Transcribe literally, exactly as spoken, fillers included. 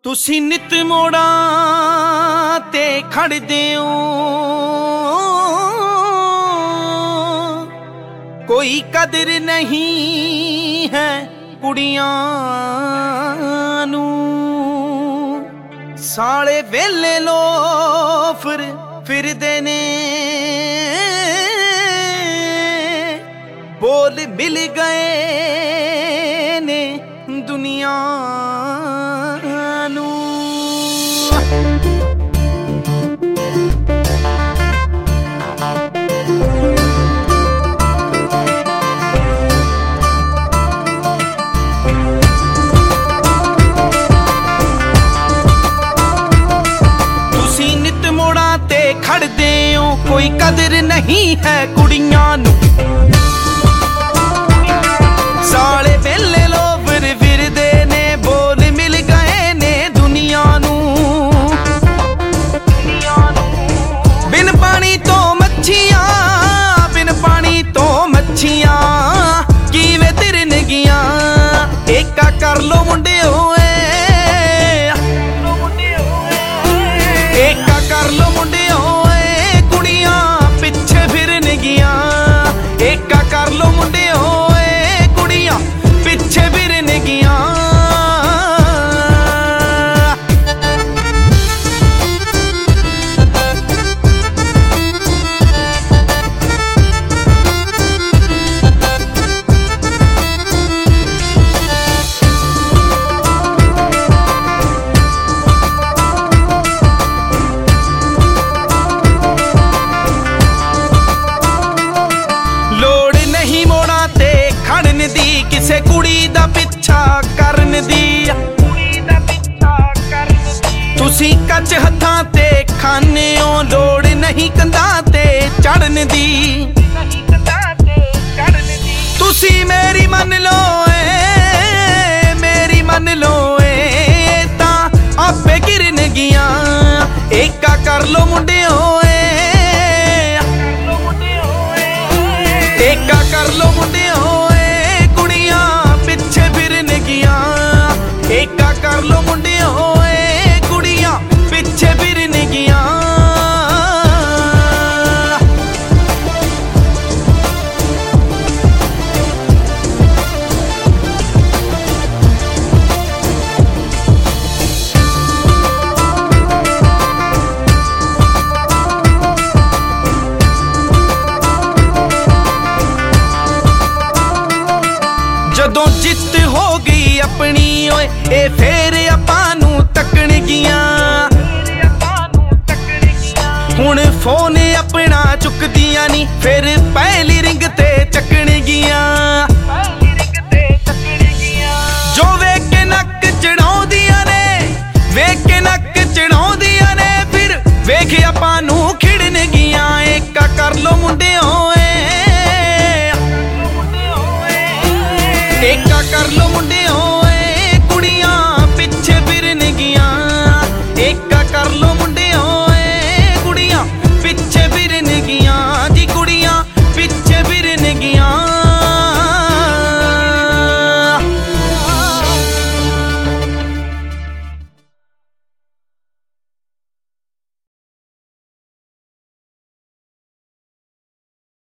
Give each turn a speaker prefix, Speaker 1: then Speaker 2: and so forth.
Speaker 1: तुसी नित मोड़ां ते खड़दे हो, कोई कदर नहीं है कुड़ियां नू। साले वेले लो फिर फिरदे ने, बोल मिल गए ने दुनिया नू। तुसी नित मोड़ां ते खड़दे हो, कोई कदर नहीं है कुड़ियां नू। साले वेले लो फिर फिरदे ने, बोल मिल गए ने दुनिया नू। बिन पानी तो मच्छियां, बिन पानी तो मच्छियां किवें तिरन गियां। एका कर लो मुंडे होए, एका कर लो मुंडे होए, कुड़ियां पिछे फिरन गियां। एका कर लो मुंडे होए, कुड़ियां पिछे फिरन गियां। किसे कुड़ी दा पिछा करन दी, तुसी कच हत्थां ते खाने हो, लोड़ नहीं कंधा ते चढ़न दी। तुसी मेरी मन लो ए, मेरी मन लो ए, तां आपे गिरन गियां। एका कर लो मुंडे होए, एका कर लो मुंडे होए, एका कर लो मुंडे होए, कुड़ियां पिछे फिरन गियां। जदों जित हो गई अपनी ओए, ए फेर आपां नू तकण गियां। हुण फोन अपना चुकदियां नी, फिर पहली रिंग ते चकण गियां। जो वेख के नक चढ़ाउंदियां ने, वेख के नक चढ़ाउंदियां ने, फिर वेख आपां नू खिड़न गियां। एका कर लो मुंडे होए, एका कर लो मुंडे होए,